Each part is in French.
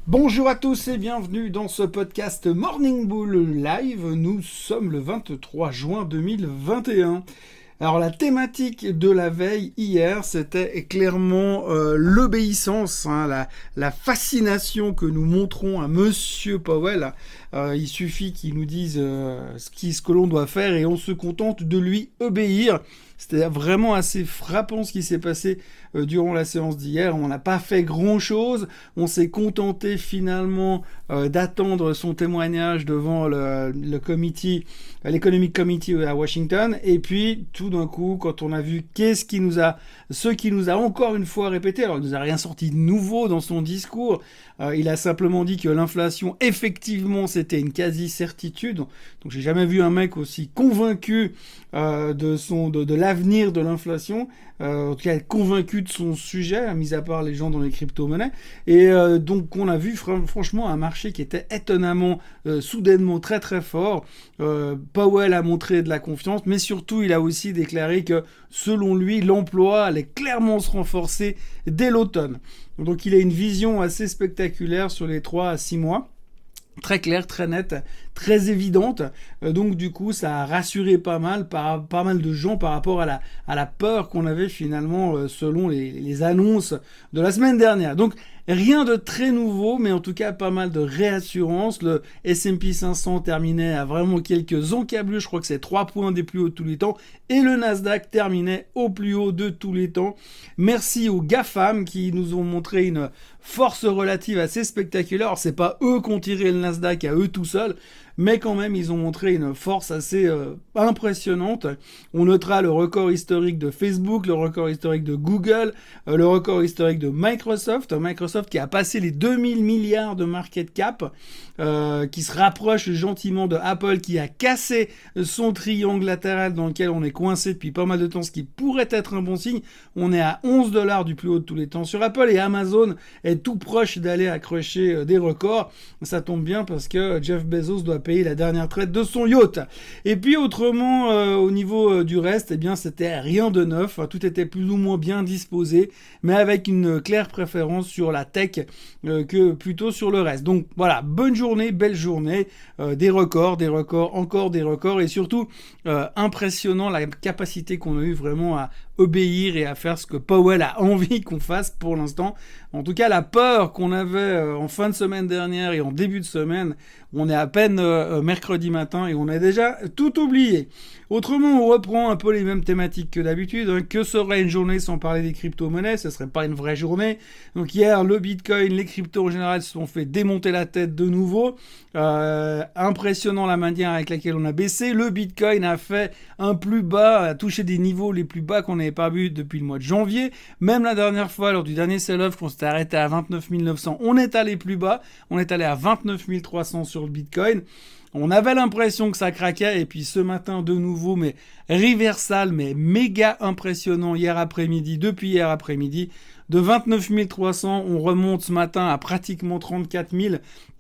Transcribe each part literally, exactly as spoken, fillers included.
Bonjour à tous et bienvenue dans ce podcast Morning Bull Live. Nous sommes le vingt-trois juin deux mille vingt et un. Alors la thématique de la veille hier, c'était clairement euh, l'obéissance, hein, la, la fascination que nous montrons à Monsieur Powell. Euh, il suffit qu'il nous dise euh, ce, qui, ce que l'on doit faire et on se contente de lui obéir. C'était vraiment assez frappant ce qui s'est passé euh, durant la séance d'hier. On n'a pas fait grand-chose. On s'est contenté finalement euh, d'attendre son témoignage devant le, le committee, l'Economic Committee à Washington. Et puis, tout d'un coup, quand on a vu qu'est-ce qui nous a, ce qui nous a encore une fois répété, alors il nous a rien sorti de nouveau dans son discours. Euh, il a simplement dit que l'inflation, effectivement, c'était une quasi-certitude. Donc, j'ai jamais vu un mec aussi convaincu euh, de son, de, de l'avenir de l'inflation. Euh, en tout cas, convaincu de son sujet, mis à part les gens dans les crypto-monnaies. Et euh, donc, on a vu fr- franchement un marché qui était étonnamment, euh, soudainement très très fort. Euh, Powell a montré de la confiance, mais surtout, il a aussi déclaré que, selon lui, l'emploi allait clairement se renforcer dès l'automne. Donc, il a une vision assez spectaculaire sur les trois à six mois. Très claire, très nette, très évidente. Euh, donc du coup, ça a rassuré pas mal, par, pas mal de gens par rapport à la, à la peur qu'on avait finalement euh, selon les, les annonces de la semaine dernière. Donc rien de très nouveau, mais en tout cas pas mal de réassurance. Le S and P cinq cents terminait à vraiment quelques encablures, je crois que c'est trois points des plus hauts de tous les temps, et le Nasdaq terminait au plus haut de tous les temps. Merci aux GAFAM qui nous ont montré une force relative assez spectaculaire. Alors c'est pas eux qui ont tiré le Nasdaq à eux tout seuls, mais quand même ils ont montré une force assez euh, impressionnante. On notera le record historique de Facebook, le record historique de Google, euh, le record historique de Microsoft, Microsoft qui a passé les deux mille milliards de market cap, euh, qui se rapproche gentiment de Apple qui a cassé son triangle latéral dans lequel on est coincé depuis pas mal de temps, ce qui pourrait être un bon signe. On est à onze dollars du plus haut de tous les temps sur Apple, et Amazon est tout proche d'aller accrocher des records. Ça tombe bien parce que Jeff Bezos doit payer la dernière traite de son yacht. Et puis autrement, euh, au niveau euh, du reste, eh bien c'était rien de neuf. Tout était plus ou moins bien disposé, mais avec une claire préférence sur la tech euh, que plutôt sur le reste. Donc voilà, bonne journée, belle journée, euh, des records, des records, encore des records, et surtout euh, impressionnant la capacité qu'on a eu vraiment à obéir et à faire ce que Powell a envie qu'on fasse pour l'instant. En tout cas, la peur qu'on avait euh, en fin de semaine dernière et en début de semaine, on est à peine euh, mercredi matin et on a déjà tout oublié. Autrement, on reprend un peu les mêmes thématiques que d'habitude. Hein. Que serait une journée sans parler des crypto-monnaies? Ce serait pas une vraie journée. Donc hier, le Bitcoin, les cryptos en général se sont fait démonter la tête de nouveau. Euh, impressionnant la manière avec laquelle on a baissé. Le Bitcoin a fait un plus bas, a touché des niveaux les plus bas qu'on n'avait pas vu depuis le mois de janvier. Même la dernière fois, lors du dernier sell-off, qu'on s'était arrêté à vingt-neuf mille neuf cents, on est allé plus bas. On est allé à vingt-neuf mille trois cents sur le Bitcoin. On avait l'impression que ça craquait, et puis ce matin de nouveau, mais reversal, mais méga impressionnant hier après-midi, depuis hier après-midi. De vingt-neuf mille trois cents, on remonte ce matin à pratiquement trente-quatre mille.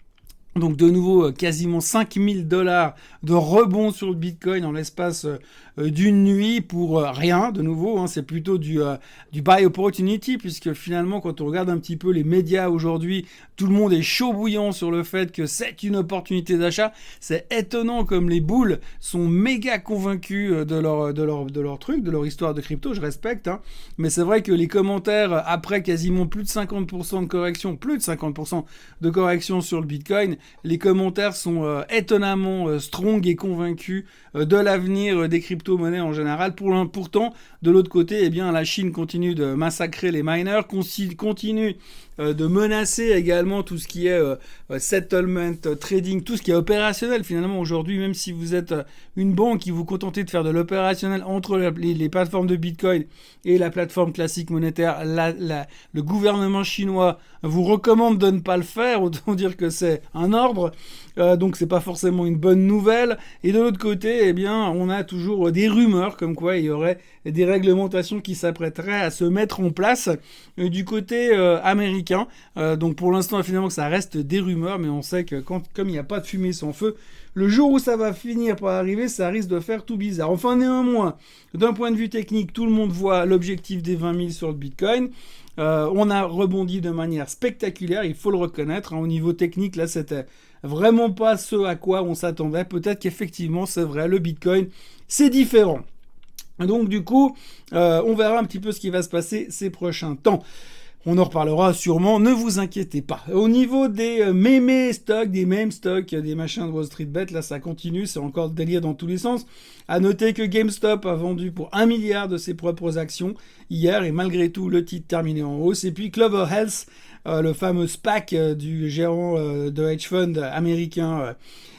Donc de nouveau quasiment cinq mille dollars de rebond sur le Bitcoin en l'espace euh, d'une nuit pour euh, rien. De nouveau, hein, c'est plutôt du euh, du buy opportunity, puisque finalement quand on regarde un petit peu les médias aujourd'hui, tout le monde est chaud bouillant sur le fait que c'est une opportunité d'achat. C'est étonnant comme les bulls sont méga convaincus de leur de leur de leur truc, de leur histoire de crypto. Je respecte, hein, mais c'est vrai que les commentaires après quasiment plus de cinquante pour cent de correction, plus de cinquante pour cent de correction sur le Bitcoin. Les commentaires sont euh, étonnamment euh, strong et convaincus euh, de l'avenir euh, des crypto-monnaies en général. Pour, pourtant, de l'autre côté, eh bien, la Chine continue de massacrer les miners, continue euh, de menacer également tout ce qui est euh, settlement, euh, trading, tout ce qui est opérationnel finalement aujourd'hui. Même si vous êtes euh, une banque qui vous contentez de faire de l'opérationnel entre la, les, les plateformes de Bitcoin et la plateforme classique monétaire, la, la, le gouvernement chinois vous recommande de ne pas le faire. Autant dire que c'est un ordre, euh, donc c'est pas forcément une bonne nouvelle. Et de l'autre côté, eh bien, on a toujours des rumeurs comme quoi il y aurait des réglementations qui s'apprêteraient à se mettre en place euh, du côté euh, américain public. Hein. Euh, donc pour l'instant, finalement, ça reste des rumeurs, mais on sait que quand, comme il n'y a pas de fumée sans feu, le jour où ça va finir par arriver, ça risque de faire tout bizarre. Enfin, néanmoins, d'un point de vue technique, tout le monde voit l'objectif des vingt mille sur le Bitcoin. Euh, on a rebondi de manière spectaculaire, il faut le reconnaître. Hein. Au niveau technique, là, c'était vraiment pas ce à quoi on s'attendait. Peut-être qu'effectivement, c'est vrai, le Bitcoin, c'est différent. Donc du coup, euh, on verra un petit peu ce qui va se passer ces prochains temps. On en reparlera sûrement, ne vous inquiétez pas. Au niveau des euh, mémés stocks, des meme stocks, des machins de Wall Street Bet, là ça continue, c'est encore le délire dans tous les sens. À noter que GameStop a vendu pour un milliard de ses propres actions hier, et malgré tout le titre terminé en hausse. Et puis Clover Health, euh, le fameux SPAC euh, du gérant euh, de hedge fund américain, euh,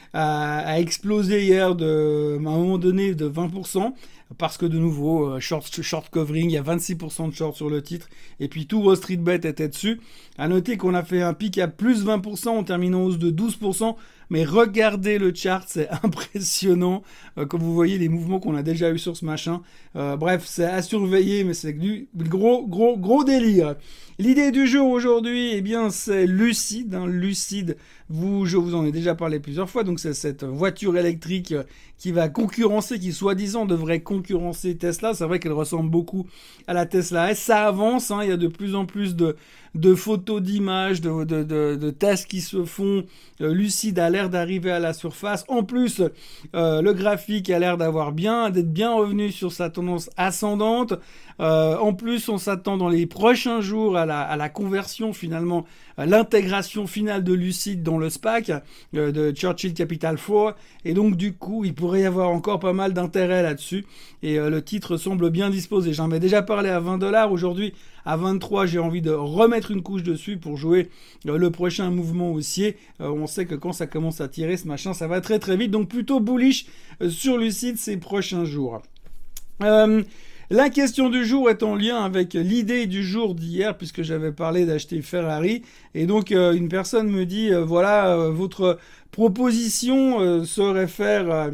a, a explosé hier de, à un moment donné de vingt pour cent. Parce que de nouveau, euh, short, short covering, il y a vingt-six pour cent de short sur le titre, et puis tout Wall Street Bet était dessus. À noter qu'on a fait un pic à plus vingt pour cent, en terminant en hausse de douze pour cent, mais regardez le chart, c'est impressionnant, euh, comme vous voyez les mouvements qu'on a déjà eu sur ce machin. Euh, bref, c'est à surveiller, mais c'est du gros, gros, gros délire. L'idée du jour aujourd'hui, eh bien, c'est Lucid. Hein, Lucid, vous, je vous en ai déjà parlé plusieurs fois. Donc, c'est cette voiture électrique qui va concurrencer, qui soi-disant devrait concurrencer Tesla. C'est vrai qu'elle ressemble beaucoup à la Tesla S. Ça avance. Hein, il y a de plus en plus de, de photos, d'images, de, de, de, de tests qui se font. Euh, Lucid a l'air d'arriver à la surface. En plus, euh, le graphique a l'air d'avoir bien, d'être bien revenu sur sa tendance ascendante. Euh, en plus, on s'attend dans les prochains jours à la, à la conversion finalement, à l'intégration finale de Lucid dans le SPAC euh, de Churchill Capital quatre. Et donc du coup, il pourrait y avoir encore pas mal d'intérêt là-dessus. Et euh, le titre semble bien disposé. J'en ai déjà parlé à vingt dollars. Aujourd'hui, à vingt-trois, j'ai envie de remettre une couche dessus pour jouer euh, le prochain mouvement haussier. Euh, on sait que quand ça commence à tirer, ce machin, ça va très très vite. Donc plutôt bullish euh, sur Lucid ces prochains jours. Euh... La question du jour est en lien avec l'idée du jour d'hier, puisque j'avais parlé d'acheter Ferrari. Et donc, euh, une personne me dit, euh, voilà, euh, votre proposition euh, serait faire euh,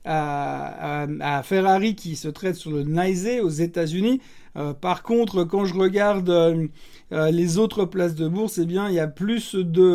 à, à, à Ferrari qui se traite sur le Nasdaq aux États-Unis. Euh, par contre, quand je regarde euh, euh, les autres places de bourse, eh bien, il y a plus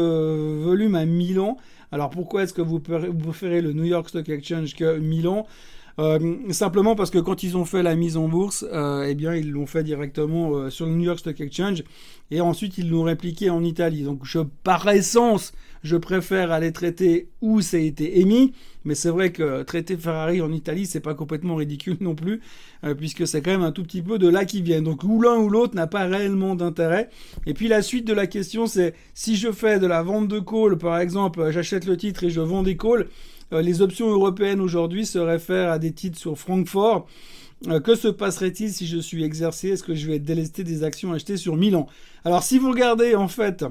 de volume à Milan. Alors, pourquoi est-ce que vous préférez le New York Stock Exchange que Milan ? Euh, simplement parce que quand ils ont fait la mise en bourse, euh, eh bien ils l'ont fait directement euh, sur le New York Stock Exchange et ensuite ils l'ont répliqué en Italie. Donc je, par essence, je préfère aller traiter où ça a été émis, mais c'est vrai que traiter Ferrari en Italie, c'est pas complètement ridicule non plus, euh, puisque c'est quand même un tout petit peu de là qui viennent. Donc ou l'un ou l'autre n'a pas réellement d'intérêt. Et puis la suite de la question, c'est si je fais de la vente de calls, par exemple, j'achète le titre et je vends des calls. Euh, les options européennes aujourd'hui se réfèrent à des titres sur Francfort. Euh, que se passerait-il si je suis exercé ? Est-ce que je vais délester des actions achetées sur Milan ? Alors si vous regardez en fait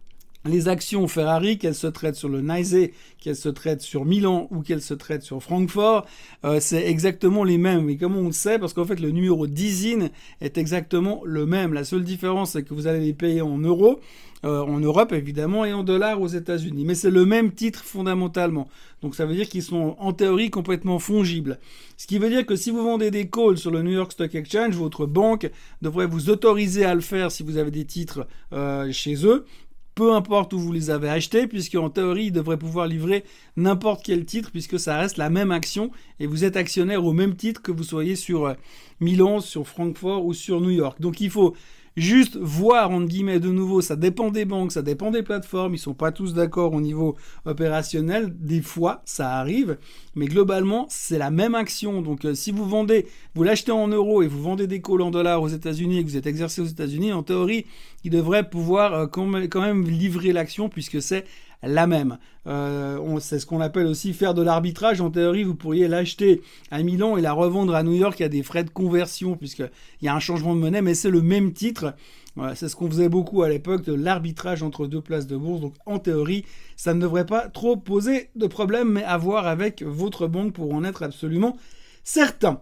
les actions Ferrari, qu'elles se traitent sur le Nasdaq, qu'elles se traitent sur Milan ou qu'elles se traitent sur Francfort, euh, c'est exactement les mêmes. Et comment on le sait ? Parce qu'en fait, le numéro d'I S I N est exactement le même. La seule différence, c'est que vous allez les payer en euros, euh, en Europe évidemment, et en dollars aux États-Unis. Mais c'est le même titre fondamentalement. Donc ça veut dire qu'ils sont en théorie complètement fongibles. Ce qui veut dire que si vous vendez des calls sur le New York Stock Exchange, votre banque devrait vous autoriser à le faire si vous avez des titres euh, chez eux. Peu importe où vous les avez achetés, puisqu'en théorie, ils devraient pouvoir livrer n'importe quel titre, puisque ça reste la même action, et vous êtes actionnaire au même titre que vous soyez sur Milan, sur Francfort ou sur New York. Donc il faut juste voir, entre guillemets, de nouveau, ça dépend des banques, ça dépend des plateformes, ils sont pas tous d'accord au niveau opérationnel, des fois, ça arrive, mais globalement, c'est la même action. Donc euh, si vous vendez, vous l'achetez en euros et vous vendez des calls en dollars aux États-Unis et que vous êtes exercé aux États-Unis, en théorie, ils devraient pouvoir euh, quand même, quand même livrer l'action puisque c'est la même. Euh, on, c'est ce qu'on appelle aussi faire de l'arbitrage. En théorie, vous pourriez l'acheter à Milan et la revendre à New York. Il y a des frais de conversion puisqu'il y a un changement de monnaie, mais c'est le même titre. Voilà, c'est ce qu'on faisait beaucoup à l'époque, de l'arbitrage entre deux places de bourse. Donc en théorie, ça ne devrait pas trop poser de problème, mais à voir avec votre banque pour en être absolument certain.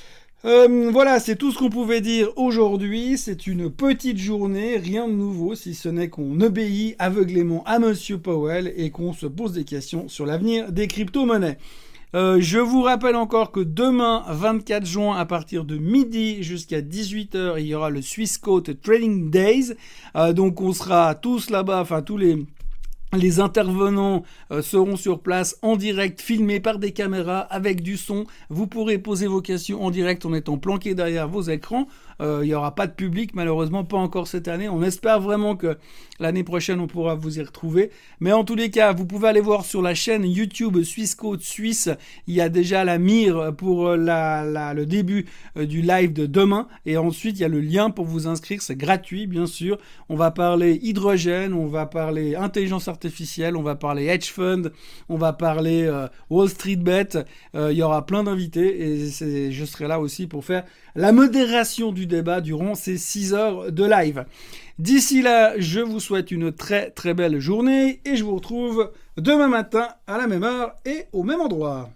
Euh, voilà, c'est tout ce qu'on pouvait dire aujourd'hui. C'est une petite journée, rien de nouveau, si ce n'est qu'on obéit aveuglément à Monsieur Powell et qu'on se pose des questions sur l'avenir des crypto-monnaies. Euh, je vous rappelle encore que demain, vingt-quatre juin, à partir de midi jusqu'à dix-huit heures, il y aura le Swissquote Trading Days. Euh, donc on sera tous là-bas, enfin tous les... Les intervenants euh, seront sur place en direct, filmés par des caméras avec du son. Vous pourrez poser vos questions en direct en étant planqué derrière vos écrans. Euh, il n'y aura pas de public, malheureusement, pas encore cette année. On espère vraiment que l'année prochaine, on pourra vous y retrouver. Mais en tous les cas, vous pouvez aller voir sur la chaîne YouTube Swissquote Suisse. Il y a déjà la mire pour la, la, le début euh, du live de demain. Et ensuite, il y a le lien pour vous inscrire. C'est gratuit, bien sûr. On va parler hydrogène, on va parler intelligence artificielle, on va parler hedge fund, on va parler euh, Wall Street Bet. Euh, il y aura plein d'invités et c'est, je serai là aussi pour faire la modération du débat durant ces six heures de live. D'ici là, je vous souhaite une très très belle journée et je vous retrouve demain matin à la même heure et au même endroit.